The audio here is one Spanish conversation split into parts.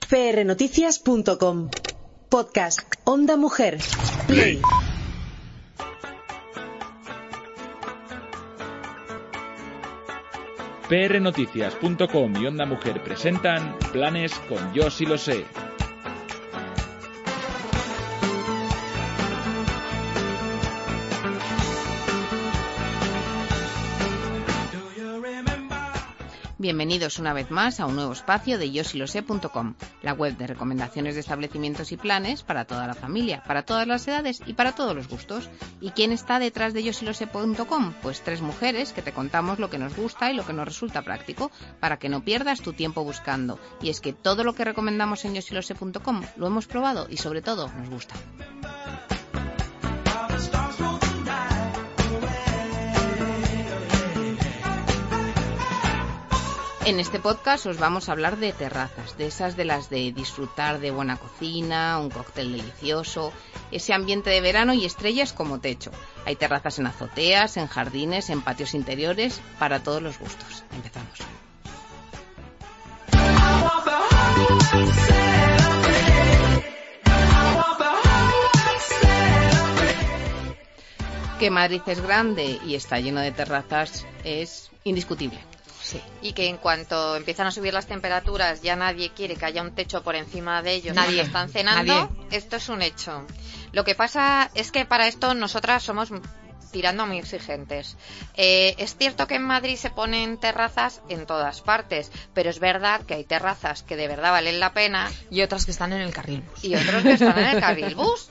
prnoticias.com. Podcast Onda Mujer. Play. prnoticias.com y Onda Mujer presentan Planes con Yo sí lo sé. Bienvenidos una vez más a un nuevo espacio de YoSiLoSé.com, la web de recomendaciones de establecimientos y planes para toda la familia, para todas las edades y para todos los gustos. ¿Y quién está detrás de YoSiLoSé.com? Pues 3 mujeres que te contamos lo que nos gusta y lo que nos resulta práctico, para que no pierdas tu tiempo buscando. Y es que todo lo que recomendamos en YoSiLoSé.com lo hemos probado y sobre todo nos gusta. En este podcast os vamos a hablar de terrazas, de esas de las de disfrutar de buena cocina, un cóctel delicioso, ese ambiente de verano y estrellas como techo. Hay terrazas en azoteas, en jardines, en patios interiores, para todos los gustos. Empezamos. Que Madrid es grande y está lleno de terrazas es indiscutible. Sí. Y que en cuanto empiezan a subir las temperaturas ya nadie quiere que haya un techo por encima de ellos cuando están cenando. Esto es un hecho. Lo que pasa es que para esto nosotras somos tirando muy exigentes. Es cierto que en Madrid se ponen terrazas en todas partes, pero es verdad que hay terrazas que de verdad valen la pena. Y otras que están en el carril bus. Y otros que están en el carril bus.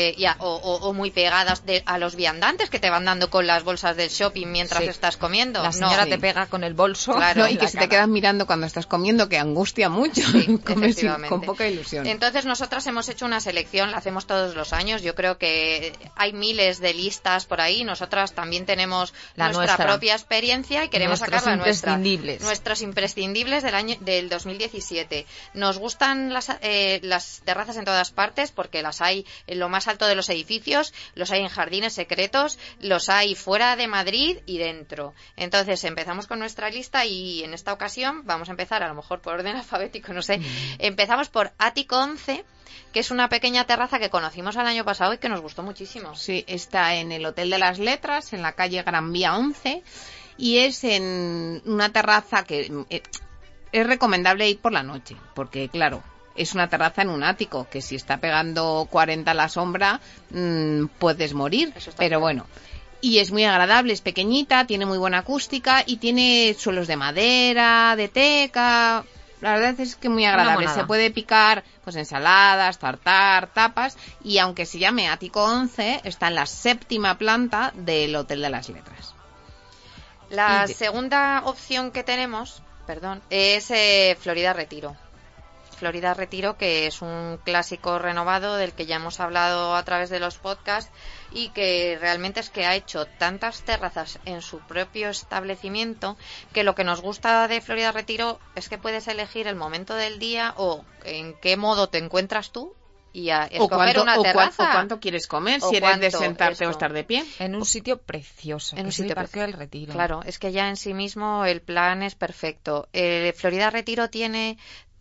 O muy pegadas a los viandantes que te van dando con las bolsas del shopping mientras estás comiendo. La señora te pega con el bolso. Claro, y que se te quedan mirando cuando estás comiendo, que angustia mucho. Sí, comes con poca ilusión. Entonces nosotras hemos hecho una selección, la hacemos todos los años. Yo creo que hay miles de listas por ahí. Nosotras también tenemos nuestra propia experiencia y queremos sacar la nuestra. Nuestros imprescindibles del 2017. Nos gustan las terrazas en todas partes porque las hay en lo más alto de los edificios, los hay en jardines secretos, los hay fuera de Madrid y dentro. Entonces empezamos con nuestra lista y en esta ocasión vamos a empezar a lo mejor por orden alfabético, no sé. Empezamos por Ático 11, que es una pequeña terraza que conocimos el año pasado y que nos gustó muchísimo. Sí, está en el Hotel de las Letras, en la calle Gran Vía 11, y es en una terraza que es recomendable ir por la noche, porque claro, es una terraza en un ático, que si está pegando 40 a la sombra, puedes morir, pero bueno. Y es muy agradable, es pequeñita, tiene muy buena acústica y tiene suelos de madera, de teca. La verdad es que muy agradable. Se puede picar pues ensaladas, tartar, tapas, y aunque se llame Ático 11, está en la 7ª planta del Hotel de las Letras. La segunda opción que tenemos, es Florida Retiro. Florida Retiro, que es un clásico renovado del que ya hemos hablado a través de los podcasts y que realmente es que ha hecho tantas terrazas en su propio establecimiento que lo que nos gusta de Florida Retiro es que puedes elegir el momento del día o en qué modo te encuentras tú y a escoger una terraza. O cuánto quieres comer, si eres de sentarte o estar de pie. En un sitio precioso, en un sitio Parque del Retiro. Claro, es que ya en sí mismo el plan es perfecto. Florida Retiro tiene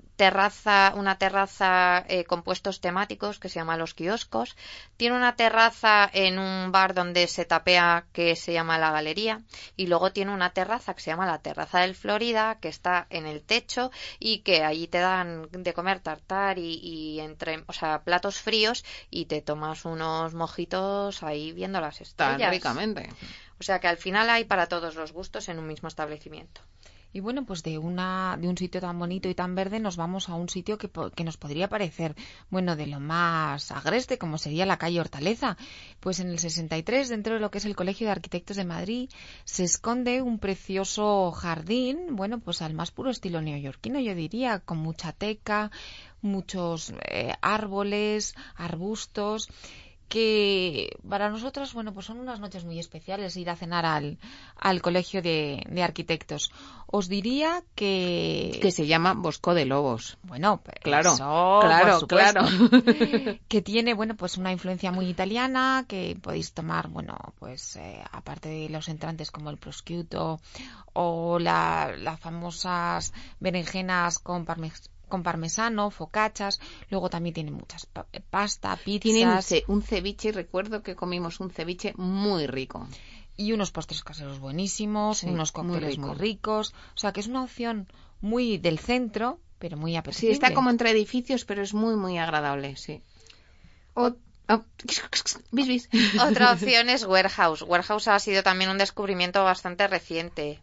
una terraza con puestos temáticos que se llama Los Kioscos. Tiene una terraza en un bar donde se tapea que se llama La Galería, y luego tiene una terraza que se llama la Terraza del Florida, que está en el techo y que allí te dan de comer tartar y platos fríos, y te tomas unos mojitos ahí viendo las estrellas. Tan ricamente. O sea que al final hay para todos los gustos en un mismo establecimiento. Y bueno, pues de un sitio tan bonito y tan verde nos vamos a un sitio que nos podría parecer, bueno, de lo más agreste, como sería la calle Hortaleza. Pues en el 63, dentro de lo que es el Colegio de Arquitectos de Madrid, se esconde un precioso jardín, bueno, pues al más puro estilo neoyorquino, yo diría, con mucha teca, muchos árboles, arbustos, que para nosotros, bueno, pues son unas noches muy especiales ir a cenar al Colegio de Arquitectos. Os diría que se llama Bosco de Lobos. Bueno, claro, que tiene, bueno, pues una influencia muy italiana, que podéis tomar, bueno, pues aparte de los entrantes como el prosciutto o las famosas berenjenas con con parmesano, focaccias, luego también tiene muchas pasta, pizzas. Tienen un ceviche, y recuerdo que comimos un ceviche muy rico. Y unos postres caseros buenísimos, unos cócteles muy ricos. O sea, que es una opción muy del centro, pero muy apetecible. Sí, está como entre edificios, pero es muy, muy agradable, sí. Otra opción es Warehouse. Warehouse ha sido también un descubrimiento bastante reciente.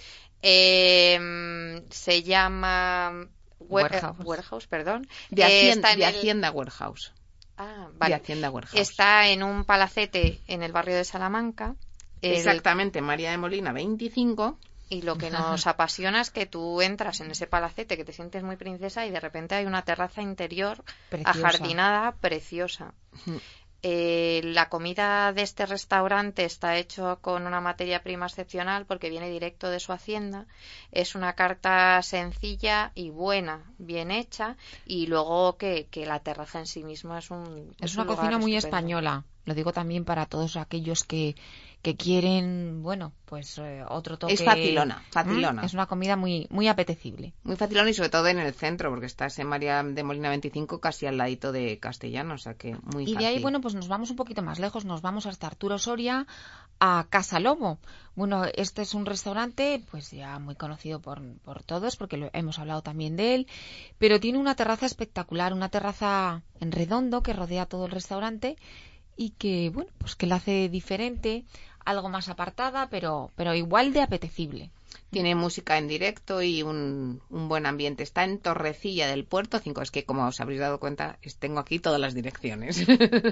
Se llama Warehouse, perdón. De Hacienda Warehouse. Vale. De Hacienda Warehouse. Está en un palacete en el barrio de Salamanca. Exactamente, María de Molina 25. Y lo que nos apasiona es que tú entras en ese palacete, que te sientes muy princesa, y de repente hay una terraza interior ajardinada, preciosa. La comida de este restaurante está hecho con una materia prima excepcional porque viene directo de su hacienda. Es una carta sencilla y buena, bien hecha, y luego que la terraza en sí misma es una cocina muy española. Lo digo también para todos aquellos que quieren, pues otro toque. Es facilona. Es una comida muy, muy apetecible. Muy facilona, y sobre todo en el centro, porque estás en María de Molina 25, casi al ladito de Castellano, o sea que muy fácil. Y de ahí, pues nos vamos un poquito más lejos, nos vamos hasta Arturo Soria, a Casa Lobo. Este es un restaurante, pues ya muy conocido por todos, porque hemos hablado también de él, pero tiene una terraza espectacular, una terraza en redondo que rodea todo el restaurante, y que, pues que la hace diferente, algo más apartada, pero igual de apetecible. Tiene música en directo y un buen ambiente. Está en Torrecilla del Puerto 5. Es que, como os habréis dado cuenta, tengo aquí todas las direcciones.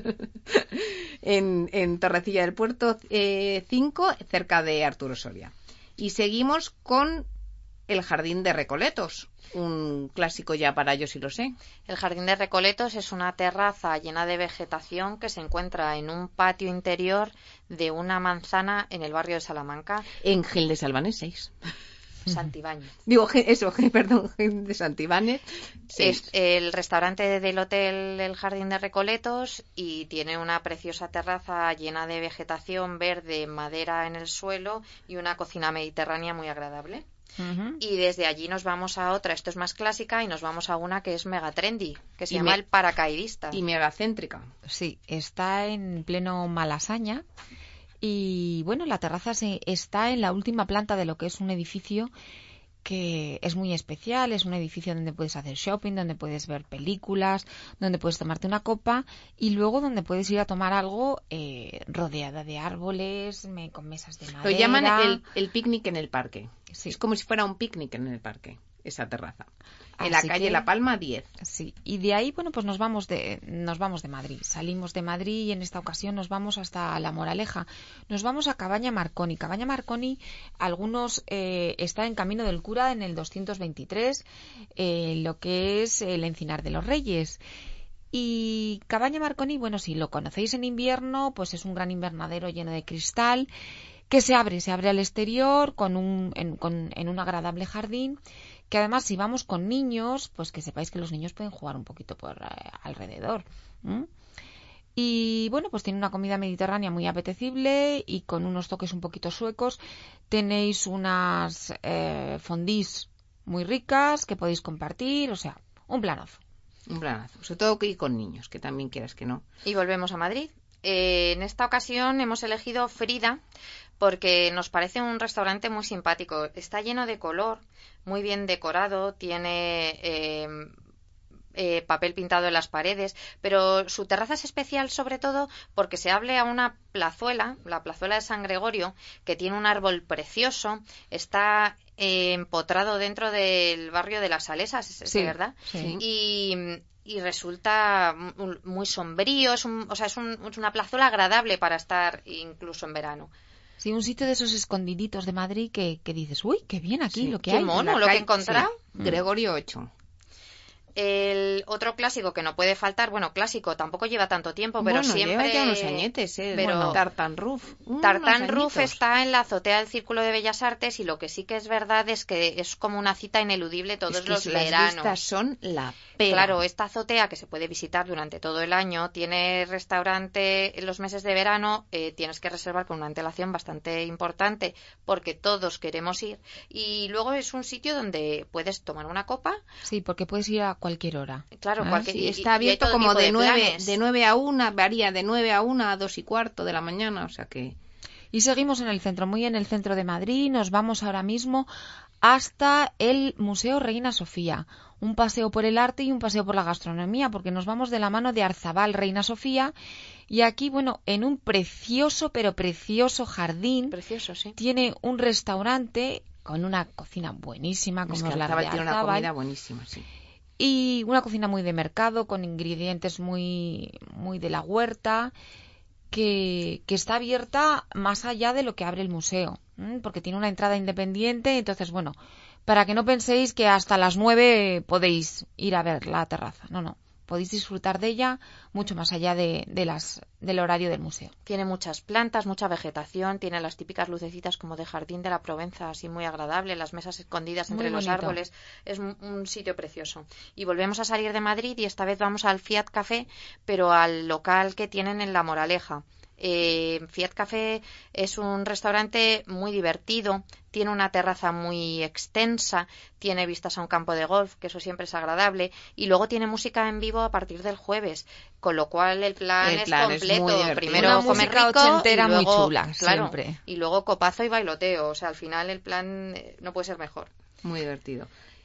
en Torrecilla del Puerto 5, cerca de Arturo Soria. Y seguimos con el Jardín de Recoletos, un clásico ya para Yo sí lo sé. El Jardín de Recoletos es una terraza llena de vegetación que se encuentra en un patio interior de una manzana en el barrio de Salamanca. En Gil de Salvanes 6. Santibáñez. Digo, perdón, Gil de Santibáñez 6. Es el restaurante del hotel El Jardín de Recoletos, y tiene una preciosa terraza llena de vegetación verde, madera en el suelo y una cocina mediterránea muy agradable. Y desde allí nos vamos a otra, esto es más clásica, y nos vamos a una que es mega trendy, que se llama El Paracaidista. Y megacéntrica. Sí, está en pleno Malasaña, y la terraza está en la última planta de lo que es un edificio que es muy especial. Es un edificio donde puedes hacer shopping, donde puedes ver películas, donde puedes tomarte una copa, y luego donde puedes ir a tomar algo rodeada de árboles, con mesas de madera. Lo llaman el picnic en el parque. Sí. Es como si fuera un picnic en el parque, esa terraza. En la calle La Palma 10. Sí, y de ahí, pues nos vamos de Madrid. Salimos de Madrid y en esta ocasión nos vamos hasta La Moraleja. Nos vamos a Cabaña Marconi. Cabaña Marconi, algunos está en Camino del Cura, en el 223, lo que es el Encinar de los Reyes. Y Cabaña Marconi, si lo conocéis en invierno, pues es un gran invernadero lleno de cristal que se abre al exterior en un agradable jardín, que además, si vamos con niños, pues que sepáis que los niños pueden jugar un poquito por alrededor. Y pues tiene una comida mediterránea muy apetecible y con unos toques un poquito suecos. Tenéis unas fondís muy ricas que podéis compartir, o sea, un planazo. Un planazo, sobre todo que ir con niños, que también quieras que no. Y volvemos a Madrid. En esta ocasión hemos elegido Frida porque nos parece un restaurante muy simpático. Está lleno de color, muy bien decorado, tiene papel pintado en las paredes, pero su terraza es especial sobre todo porque se abre a una plazuela, la plazuela de San Gregorio, que tiene un árbol precioso. Está empotrado dentro del barrio de las Salesas, sí, ¿verdad? Sí. Y resulta muy sombrío, es una plazuela agradable para estar incluso en verano. Sí, un sitio de esos escondiditos de Madrid que dices, uy, qué bien aquí lo que hay. Qué mono lo que he encontrado. Sí. Gregorio 8. El otro clásico que no puede faltar, bueno, clásico tampoco lleva tanto tiempo, pero bueno, siempre... lleva ya unos añetes, pero bueno, Tartan Roof. Tartan Roof está en la azotea del Círculo de Bellas Artes y lo que sí que es verdad es que es como una cita ineludible todos los veranos. Las vistas son la pera. Claro, esta azotea que se puede visitar durante todo el año tiene restaurante en los meses de verano, tienes que reservar con una antelación bastante importante porque todos queremos ir y luego es un sitio donde puedes tomar una copa. Sí, porque puedes ir a cualquier hora. Claro, sí, está abierto como de 9 a 1, varía de 9 a 1 a 2 y cuarto de la mañana, o sea que... Y seguimos en el centro, muy en el centro de Madrid, nos vamos ahora mismo hasta el Museo Reina Sofía. Un paseo por el arte y un paseo por la gastronomía, porque nos vamos de la mano de Arzabal Reina Sofía y aquí, bueno, en un precioso, pero precioso jardín, precioso, sí, tiene un restaurante con una cocina buenísima, como es la de Arzabal. Tiene una comida buenísima, sí. Y una cocina muy de mercado, con ingredientes muy de la huerta, que está abierta más allá de lo que abre el museo, porque tiene una entrada independiente. Entonces, bueno, para que no penséis que hasta las 9 podéis ir a ver la terraza. No. Podéis disfrutar de ella mucho más allá del horario del museo. Tiene muchas plantas, mucha vegetación, tiene las típicas lucecitas como de jardín de la Provenza, así muy agradable, las mesas escondidas entre los árboles. Es un sitio precioso. Y volvemos a salir de Madrid y esta vez vamos al Fiat Café, pero al local que tienen en La Moraleja. Fiat Café es un restaurante muy divertido, tiene una terraza muy extensa, tiene vistas a un campo de golf, que eso siempre es agradable, y luego tiene música en vivo a partir del jueves, con lo cual el plan es completo. Primero comer rico ochentera, y luego, muy chula, claro, siempre. Y luego copazo y bailoteo, o sea, al final el plan no puede ser mejor. Muy divertido.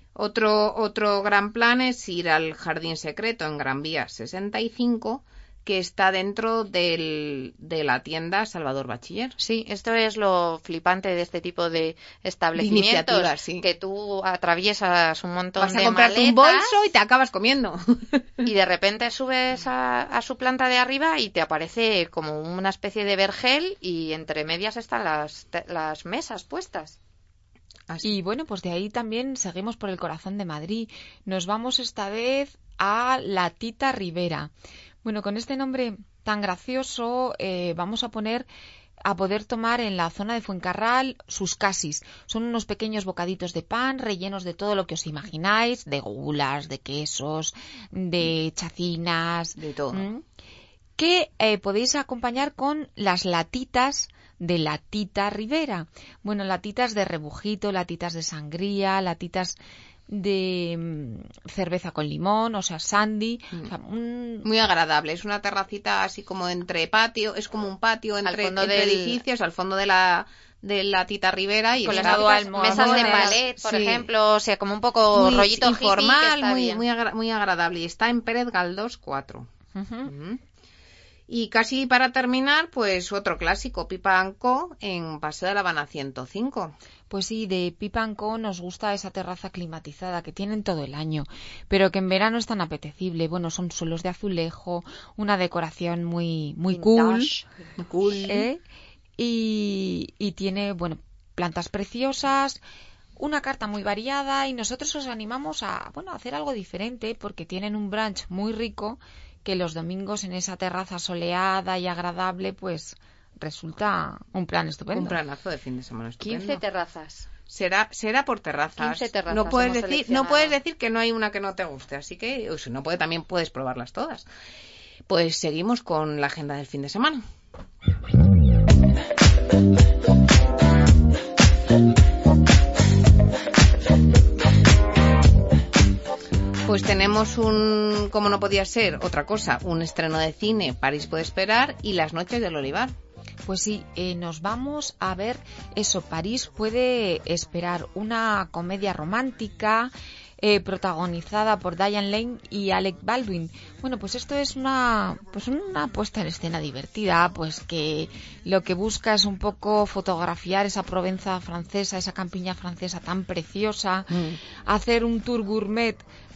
Otro gran plan es ir al Jardín Secreto en Gran Vía 65, que está dentro de la tienda Salvador Bachiller. Sí, esto es lo flipante de este tipo de establecimientos, sí. Que tú atraviesas un montón Vas a de comprarte maletas un bolso y te acabas comiendo. Y de repente subes a su planta de arriba y te aparece como una especie de vergel y entre medias están las mesas puestas. Así. Y bueno, pues de ahí también seguimos por el corazón de Madrid. Nos vamos esta vez a La Tita Ribera. Bueno, con este nombre tan gracioso vamos a poder tomar en la zona de Fuencarral sus casis. Son unos pequeños bocaditos de pan rellenos de todo lo que os imagináis, de gulas, de quesos, de chacinas, de todo. Que podéis acompañar con las latitas de La Tita Ribera. Bueno, latitas de rebujito, latitas de sangría, latitas de cerveza con limón, o sea, sandy. O sea, muy agradable. Es una terracita así como entre patio, es como un patio entre edificios, al fondo de la Tita Ribera y con las mesas de palet, por ejemplo, o sea, como un poco muy rollito informal, hippie, muy agradable. Y está en Pérez Galdós 4. Y casi para terminar, pues otro clásico, Pipa & Co. en Paseo de La Habana 105. Pues sí, de Pipa & Co. nos gusta esa terraza climatizada que tienen todo el año, pero que en verano es tan apetecible. Bueno, son suelos de azulejo, una decoración muy cool. Y tiene, bueno, plantas preciosas, una carta muy variada, y nosotros os animamos a hacer algo diferente porque tienen un brunch muy rico que los domingos en esa terraza soleada y agradable, pues resulta un plan estupendo. Un planazo de fin de semana estupendo. 15 terrazas. Será por terrazas. 15 terrazas. No puedes decir que no hay una que no te guste, así que si no también puedes probarlas todas. Pues seguimos con la agenda del fin de semana. Pues tenemos como no podía ser otra cosa, un estreno de cine, París puede esperar, y Las noches del Olivar. Pues sí, nos vamos a ver eso, París puede esperar, una comedia romántica protagonizada por Diane Lane y Alec Baldwin. Bueno, pues esto es una puesta en escena divertida, pues que lo que busca es un poco fotografiar esa Provenza francesa, esa campiña francesa tan preciosa, hacer un tour gourmet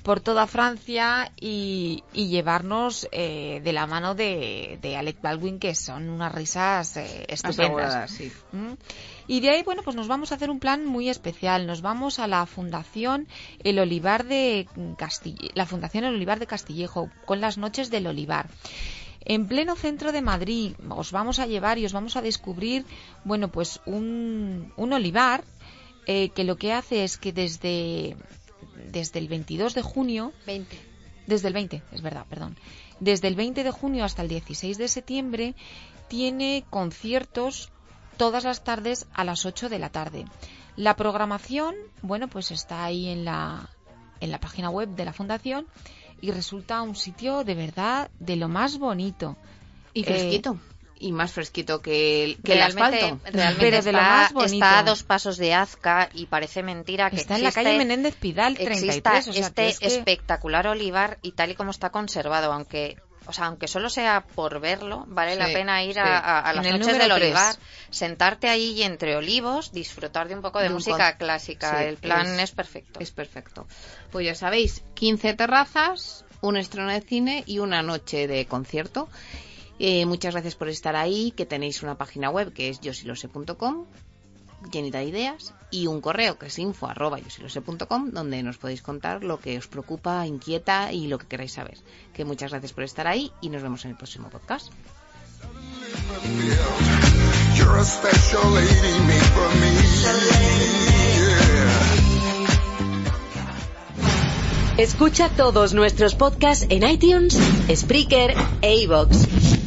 por toda Francia y llevarnos de la mano de Alec Baldwin, que son unas risas estupendas. Sí. Y de ahí, bueno, pues nos vamos a hacer un plan muy especial. Nos vamos a la Fundación El Olivar de Castillejo, con las noches del Olivar. En pleno centro de Madrid os vamos a llevar y os vamos a descubrir, bueno, pues un olivar que lo que hace es que desde el 22 de junio... Desde el 20 de junio hasta el 16 de septiembre tiene conciertos todas las tardes a las 8 de la tarde. La programación, bueno, pues está ahí en la página web de la Fundación y resulta un sitio de verdad de lo más bonito. Y fresquito. Y más fresquito que el asfalto. Realmente está a 2 pasos de Azca y parece mentira que está en la calle Menéndez Pidal 33. O sea, espectacular olivar y tal y como está conservado, aunque solo sea por verlo, vale la pena ir a las noches del olivar, sentarte ahí y entre olivos disfrutar de un poco de música clásica. Sí, el plan es perfecto. Es perfecto. Pues ya sabéis, 15 terrazas, un estreno de cine y una noche de concierto. Muchas gracias por estar ahí, que tenéis una página web que es yosilose.com, llenita de ideas, y un correo que es info@yosilose.com, donde nos podéis contar lo que os preocupa, inquieta y lo que queráis saber. Que muchas gracias por estar ahí y nos vemos en el próximo podcast. Escucha todos nuestros podcasts en iTunes, Spreaker e iVoox.